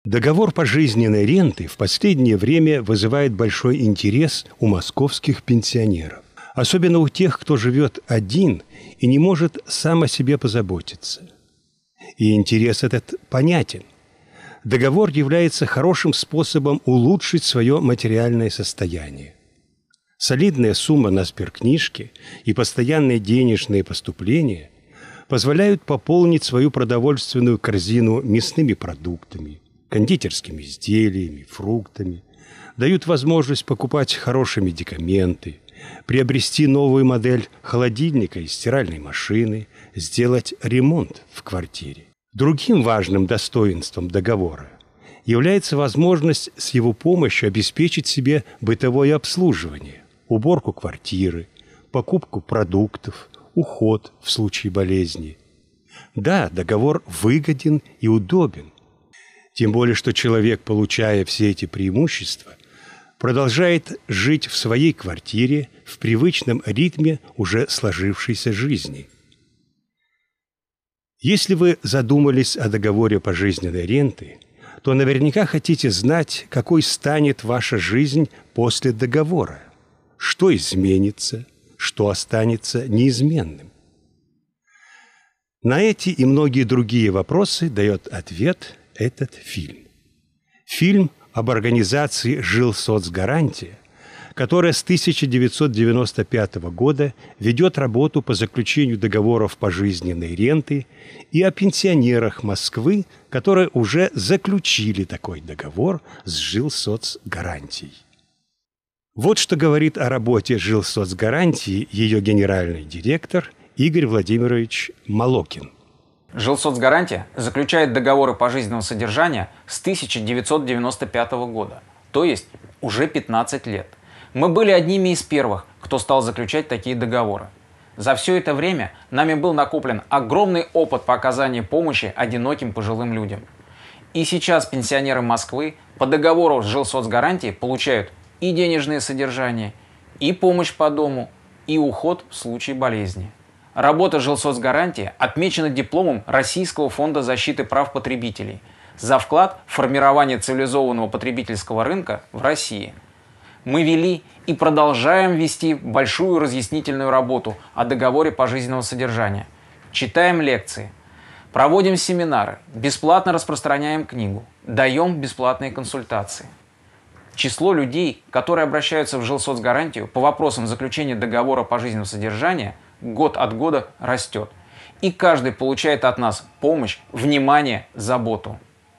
Договор пожизненной ренты в последнее время вызывает большой интерес у московских пенсионеров. Особенно у тех, кто живет один и не может сам о себе позаботиться. И интерес этот понятен. Договор является хорошим способом улучшить свое материальное состояние. Солидная сумма на сберкнижке и постоянные денежные поступления позволяют пополнить свою продовольственную корзину мясными продуктами, кондитерскими изделиями, фруктами, дают возможность покупать хорошие медикаменты, приобрести новую модель холодильника и стиральной машины, сделать ремонт в квартире. Другим важным достоинством договора является возможность с его помощью обеспечить себе бытовое обслуживание, уборку квартиры, покупку продуктов, уход в случае болезни. Да, договор выгоден и удобен. Тем более, что человек, получая все эти преимущества, продолжает жить в своей квартире в привычном ритме уже сложившейся жизни. Если вы задумались о договоре пожизненной ренты, то наверняка хотите знать, какой станет ваша жизнь после договора, что изменится, что останется неизменным. На эти и многие другие вопросы дает ответ этот фильм. Фильм об организации «Жилсоцгарантия», которая с 1995 года ведет работу по заключению договоров пожизненной ренты, и о пенсионерах Москвы, которые уже заключили такой договор с Жилсоцгарантией. Вот что говорит о работе Жилсоцгарантии ее генеральный директор Игорь Владимирович Молокин. Жилсоцгарантия заключает договоры пожизненного содержания с 1995 года, то есть уже 15 лет. Мы были одними из первых, кто стал заключать такие договоры. За все это время нами был накоплен огромный опыт по оказанию помощи одиноким пожилым людям. И сейчас пенсионеры Москвы по договору с Жилсоцгарантией получают и денежное содержание, и помощь по дому, и уход в случае болезни. Работа Жилсоцгарантии отмечена дипломом Российского фонда защиты прав потребителей за вклад в формирование цивилизованного потребительского рынка в России. Мы вели и продолжаем вести большую разъяснительную работу о договоре пожизненного содержания. Читаем лекции, проводим семинары, бесплатно распространяем книгу, даем бесплатные консультации. Число людей, которые обращаются в Жилсоцгарантию по вопросам заключения договора пожизненного содержания, год от года растет. И каждый получает от нас помощь, внимание, заботу.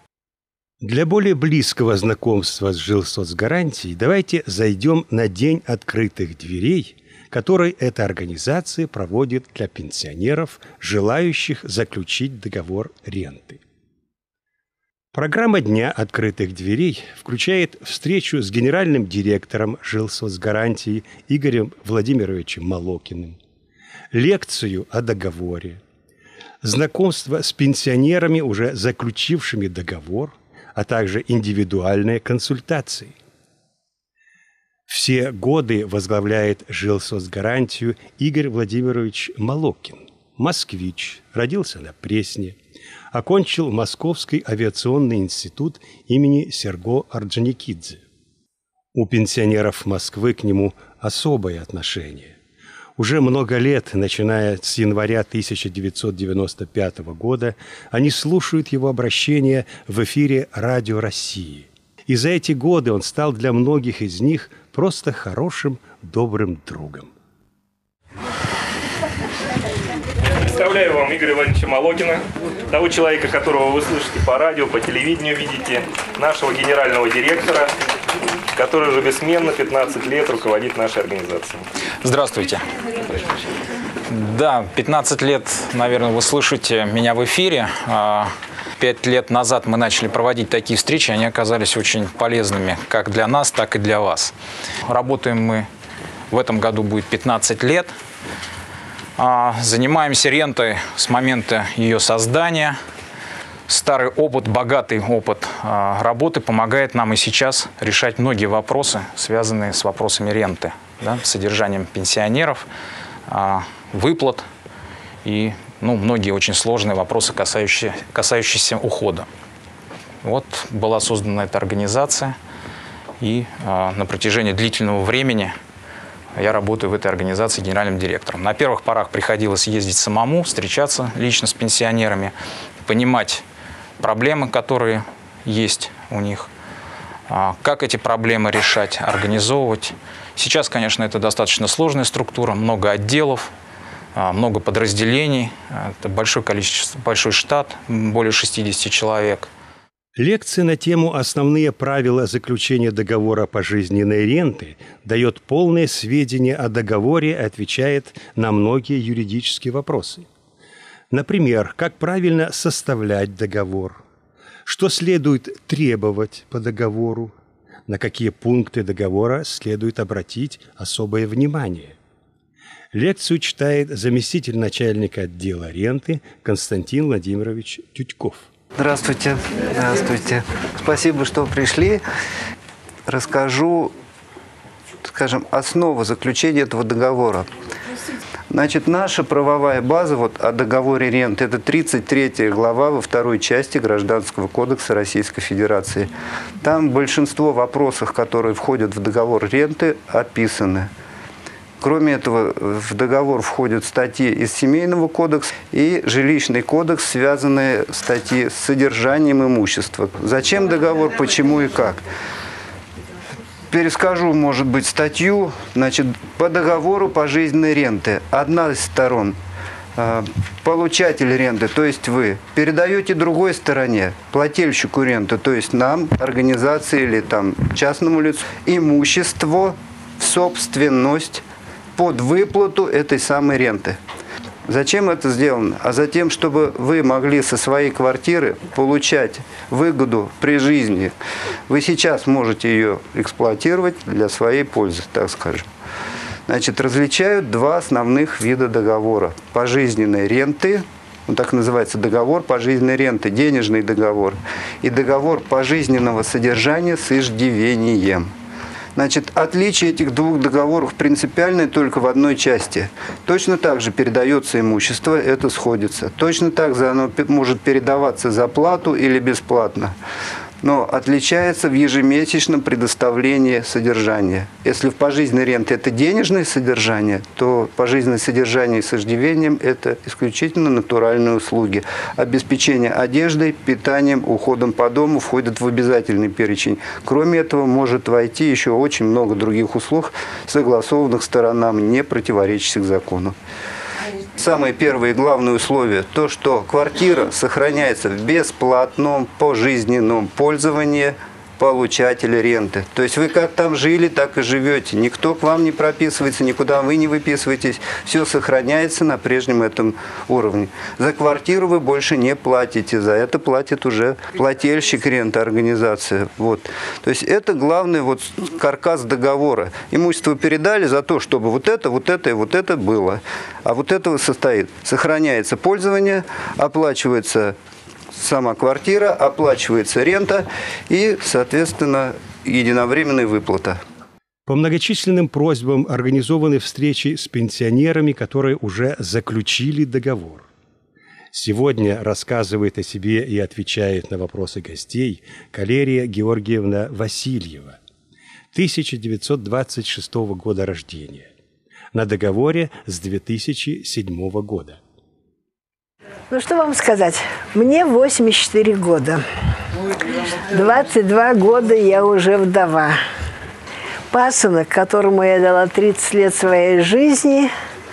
Для более близкого знакомства с Жилсоцгарантией давайте зайдем на День открытых дверей, который эта организация проводит для пенсионеров, желающих заключить договор ренты. Программа Дня открытых дверей включает встречу с генеральным директором Жилсоцгарантии Игорем Владимировичем Молокиным, лекцию о договоре, знакомство с пенсионерами, уже заключившими договор, а также индивидуальные консультации. Все годы возглавляет Жилсоцгарантию Игорь Владимирович Молокин, москвич, родился на Пресне, окончил Московский авиационный институт имени Серго Орджоникидзе. У пенсионеров Москвы к нему особое отношение. Уже много лет, начиная с января 1995 года, они слушают его обращения в эфире «Радио России». И за эти годы он стал для многих из них просто хорошим, добрым другом. Представляю вам Игоря Владимировича Молокина, того человека, которого вы слышите по радио, по телевидению видите, нашего генерального директора, который уже бессменно 15 лет руководит нашей организацией. Здравствуйте. Да, 15 лет, наверное, вы слышите меня в эфире. 5 лет назад мы начали проводить такие встречи, они оказались очень полезными как для нас, так и для вас. Работаем мы, в этом году будет 15 лет. Занимаемся рентой с момента ее создания. Старый опыт, богатый опыт работы помогает нам и сейчас решать многие вопросы, связанные с вопросами ренты, да, содержанием пенсионеров, выплат и многие очень сложные вопросы, касающиеся ухода. Вот была создана эта организация, и на протяжении длительного времени я работаю в этой организации генеральным директором. На первых порах приходилось ездить самому, встречаться лично с пенсионерами, понимать проблемы, которые есть у них, как эти проблемы решать, организовывать. Сейчас, конечно, это достаточно сложная структура, много отделов, много подразделений, это большой штат, более 60 человек. Лекция на тему «Основные правила заключения договора пожизненной ренты» дает полное сведения о договоре и отвечает на многие юридические вопросы. Например, как правильно составлять договор, что следует требовать по договору, на какие пункты договора следует обратить особое внимание. Лекцию читает заместитель начальника отдела ренты Константин Владимирович Тютьков. Здравствуйте. Здравствуйте. Спасибо, что пришли. Расскажу, скажем, основу заключения этого договора. Значит, наша правовая база о договоре ренты – это 33 глава во второй части Гражданского кодекса Российской Федерации. Там большинство вопросов, которые входят в договор ренты, описаны. Кроме этого, в договор входят статьи из Семейного кодекса и Жилищный кодекс, связанные статьи с содержанием имущества. Зачем договор, почему и как. Перескажу, может быть, статью. Значит, по договору пожизненной ренты одна из сторон, получатель ренты, то есть вы, передаете другой стороне, плательщику ренты, то есть нам, организации или частному лицу, имущество в собственность под выплату этой самой ренты. Зачем это сделано? А затем, чтобы вы могли со своей квартиры получать выгоду при жизни. Вы сейчас можете ее эксплуатировать для своей пользы, так скажем. Значит, различают два основных вида договора. Пожизненной ренты, так называется договор пожизненной ренты, денежный договор, и договор пожизненного содержания с иждивением. Значит, отличие этих двух договоров принципиальное только в одной части. Точно так же передается имущество, это сходится. Точно так же оно может передаваться за плату или бесплатно. Но отличается в ежемесячном предоставлении содержания. Если в пожизненной ренте это денежное содержание, то пожизненное содержание с иждивением – это исключительно натуральные услуги. Обеспечение одеждой, питанием, уходом по дому входит в обязательный перечень. Кроме этого, может войти еще очень много других услуг, согласованных сторонам, не противоречащих закону. Самое первое и главное условие – то, что квартира сохраняется в бесплатном пожизненном пользовании получателя ренты. То есть вы как там жили, так и живете. Никто к вам не прописывается, никуда вы не выписываетесь. Все сохраняется на прежнем этом уровне. За квартиру вы больше не платите. За это платит уже плательщик ренты, организация. Вот. То есть это главный каркас договора. Имущество передали за то, чтобы вот это и вот это было. А вот этого состоит. Сохраняется пользование, оплачивается сама квартира, оплачивается рента и, соответственно, единовременная выплата. По многочисленным просьбам организованы встречи с пенсионерами, которые уже заключили договор. Сегодня рассказывает о себе и отвечает на вопросы гостей Калерия Георгиевна Васильева, 1926 года рождения, на договоре с 2007 года. Ну, что вам сказать? Мне 84 года. 22 года я уже вдова. Пасынок, которому я дала 30 лет своей жизни,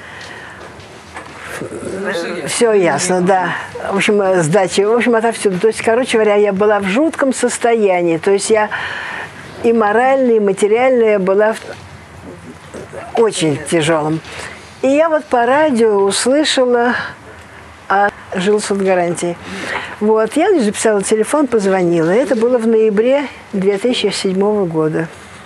все ясно, да. В общем, сдачи, отовсюду. То есть, короче говоря, я была в жутком состоянии. То есть я и морально, и материально я была очень тяжелом. И я по радио услышала о жилсоцгарантии. Я записала телефон, позвонила. Это было в ноябре 2007 года.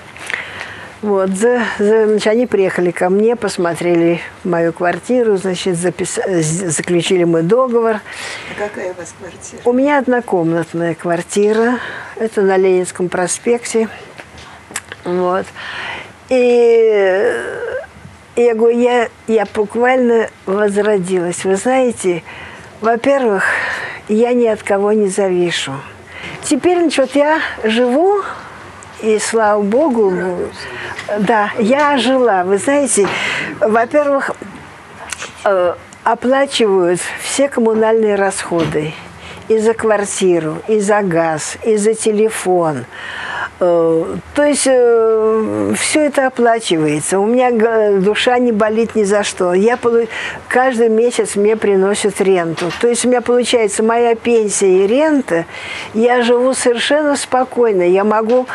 Значит, они приехали ко мне, посмотрели мою квартиру, значит, заключили мы договор. Какая у вас квартира? У меня однокомнатная квартира. Это на Ленинском проспекте. И я говорю, я буквально возродилась. Вы знаете, во-первых, я ни от кого не завишу. теперь, значит, я живу, и слава богу, да, я жила. Вы знаете, во-первых, оплачивают все коммунальные расходы. И за квартиру, и за газ, и за телефон. То есть все это оплачивается. У меня душа не болит ни за что. Каждый месяц мне приносят ренту. То есть у меня получается моя пенсия и рента. Я живу совершенно спокойно. Я могу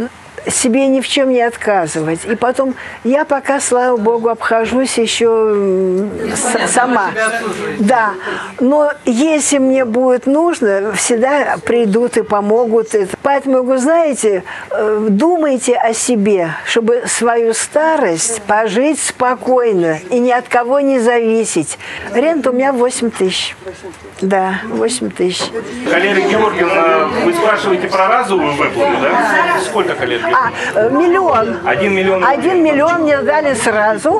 себе ни в чем не отказывать. И потом я пока, слава богу, обхожусь еще сама. Да. Но если мне будет нужно, всегда придут и помогут. Поэтому, вы знаете, думайте о себе, чтобы свою старость пожить спокойно и ни от кого не зависеть. Рента у меня 8 тысяч. Да, 8 тысяч. Калерия Георгиевна, вы спрашиваете про разовую выплату, да? Сколько, Калерия Георгиевна? Миллион. 1 миллион. 1 миллион мне дали сразу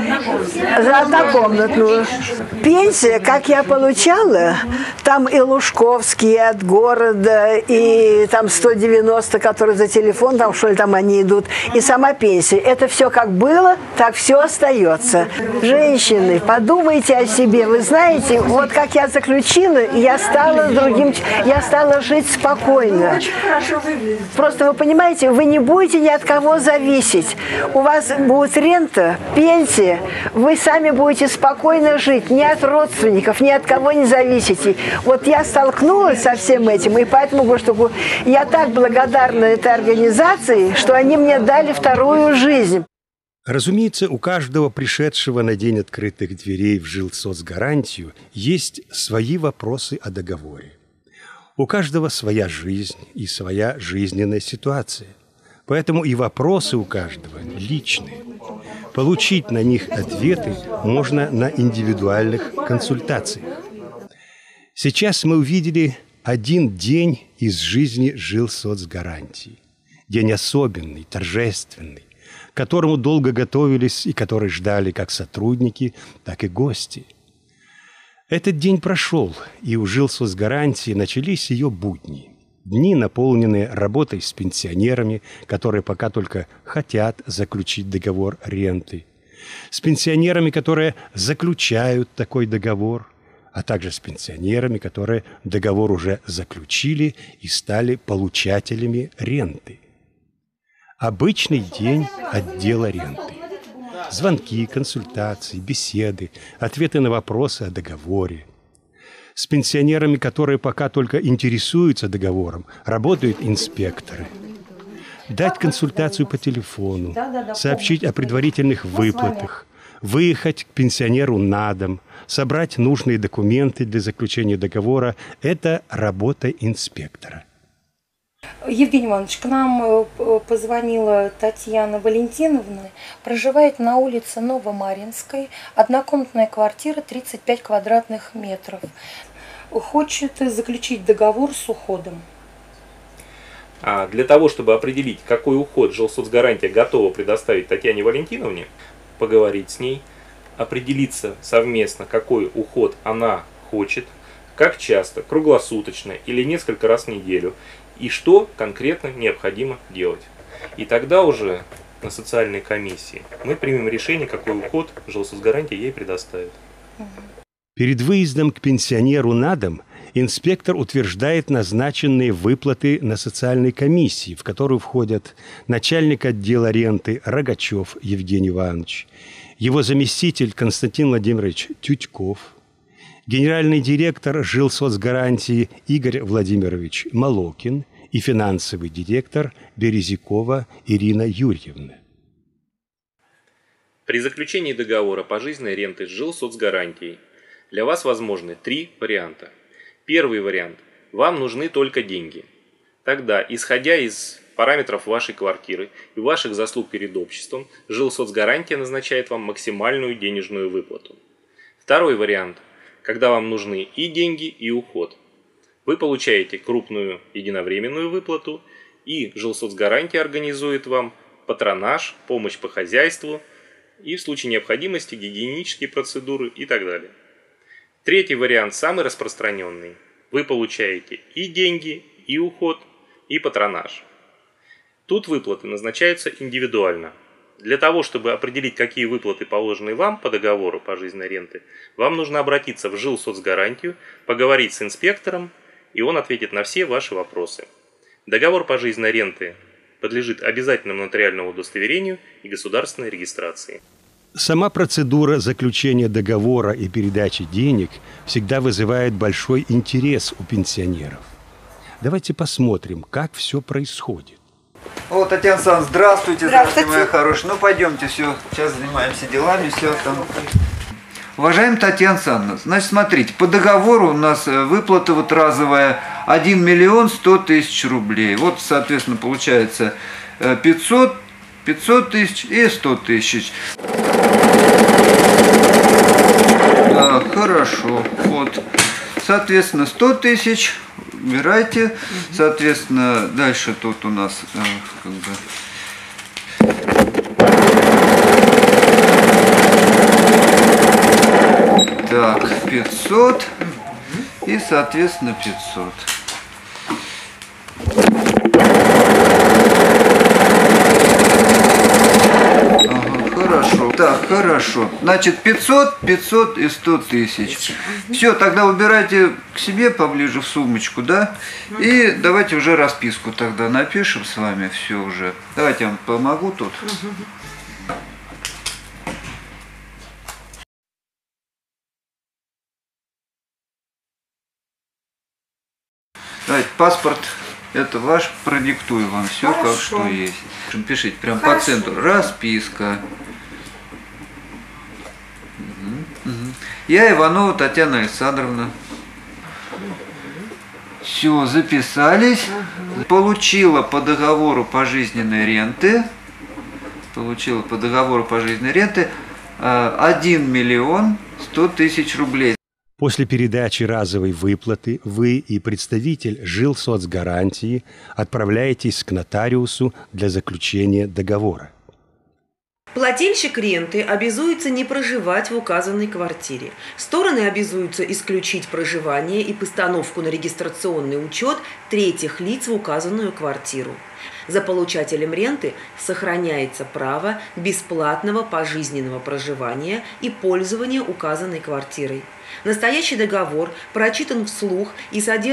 за однокомнатную. Пенсия, как я получала, там и Лужковский от города, и там 190, которые за телефон, там что ли там они идут, и сама пенсия. Это все как было, так все остается. Женщины, подумайте о себе. Вы знаете, вот как я заключила, я стала я стала жить спокойно. Просто вы понимаете, вы не будете ни от кого зависеть. У вас будет рента, пенсия, вы сами будете спокойно жить, ни от родственников, ни от кого не зависите. Вот я столкнулась со всем этим, и поэтому говорю, что я так благодарна этой организации, что они мне дали вторую жизнь. Разумеется, у каждого пришедшего на день открытых дверей в жилсоцгарантию есть свои вопросы о договоре. У каждого своя жизнь и своя жизненная ситуация. Поэтому и вопросы у каждого личные. Получить на них ответы можно на индивидуальных консультациях. Сейчас мы увидели один день из жизни жилсоцгарантии. День особенный, торжественный, к которому долго готовились и который ждали как сотрудники, так и гости. Этот день прошел, и у жилсоцгарантии начались ее будни. Дни, наполненные работой с пенсионерами, которые пока только хотят заключить договор ренты, с пенсионерами, которые заключают такой договор, а также с пенсионерами, которые договор уже заключили и стали получателями ренты. Обычный день отдела ренты. Звонки, консультации, беседы, ответы на вопросы о договоре. С пенсионерами, которые пока только интересуются договором, работают инспекторы. Дать консультацию по телефону, сообщить о предварительных выплатах, выехать к пенсионеру на дом, собрать нужные документы для заключения договора – это работа инспектора. Евгений Иванович, к нам позвонила Татьяна Валентиновна, проживает на улице Новомаринской, однокомнатная квартира, 35 квадратных метров. Хочет заключить договор с уходом. Для того, чтобы определить, какой уход жилсоцгарантия готова предоставить Татьяне Валентиновне, поговорить с ней, определиться совместно, какой уход она хочет, как часто, круглосуточно или несколько раз в неделю, и что конкретно необходимо делать. И тогда уже на социальной комиссии мы примем решение, какой уход жилсоцгарантия ей предоставит. Перед выездом к пенсионеру на дом инспектор утверждает назначенные выплаты на социальной комиссии, в которую входят начальник отдела ренты Рогачев Евгений Иванович, его заместитель Константин Владимирович Тютьков, генеральный директор жилсоцгарантии Игорь Владимирович Молокин и финансовый директор Березякова Ирина Юрьевна. При заключении договора пожизненной ренты с жилсоцгарантией для вас возможны 3 варианта. Первый вариант – вам нужны только деньги. Тогда, исходя из параметров вашей квартиры и ваших заслуг перед обществом, жилсоцгарантия назначает вам максимальную денежную выплату. Второй вариант – когда вам нужны и деньги, и уход. Вы получаете крупную единовременную выплату, и жилсоцгарантия организует вам патронаж, помощь по хозяйству и в случае необходимости гигиенические процедуры и так далее. Третий вариант, самый распространенный. Вы получаете и деньги, и уход, и патронаж. Тут выплаты назначаются индивидуально. Для того, чтобы определить, какие выплаты положены вам по договору пожизненной ренты, вам нужно обратиться в жилсоцгарантию, поговорить с инспектором, и он ответит на все ваши вопросы. Договор пожизненной ренты подлежит обязательному нотариальному удостоверению и государственной регистрации. Сама процедура заключения договора и передачи денег всегда вызывает большой интерес у пенсионеров. Давайте посмотрим, как все происходит. Вот, Татьяна Александровна, здравствуйте, здравствуйте, моя хорошая. Ну, пойдемте, все, сейчас занимаемся делами, все там. Уважаемая Татьяна Александровна, значит, смотрите, по договору у нас выплата вот разовая 1 миллион 100 тысяч рублей. Вот, соответственно, получается 500 тысяч и 100 тысяч. Да, хорошо, вот, соответственно, 100 тысяч. Убирайте, соответственно, дальше тут у нас как бы... Так, 500 и, соответственно, 500. Хорошо. Так, хорошо. Значит, 500, 500 и 100 тысяч. Все, тогда убирайте к себе поближе в сумочку, да? И давайте уже расписку тогда напишем с вами все уже. Давайте я вам помогу тут. Давайте, паспорт. Это ваш, продиктую вам все, как что есть. Пишите прям по центру. Расписка. Я Иванова Татьяна Александровна. Все, записались. Получила по договору пожизненной ренты. 1 миллион 100 тысяч рублей. После передачи разовой выплаты вы и представитель жилсоцгарантии отправляетесь к нотариусу для заключения договора. Плательщик ренты обязуется не проживать в указанной квартире. Стороны обязуются исключить проживание и постановку на регистрационный учет третьих лиц в указанную квартиру. За получателем ренты сохраняется право бесплатного пожизненного проживания и пользования указанной квартирой. Настоящий договор прочитан вслух и содержит